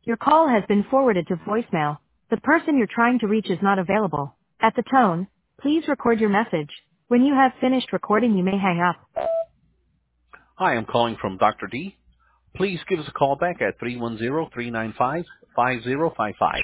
Your call has been forwarded to voicemail. The person you're trying to reach is not available. At the tone, please record your message. When you have finished recording, you may hang up. Hi, I'm calling from Dr. D. Please give us a call back at 310-395-5055.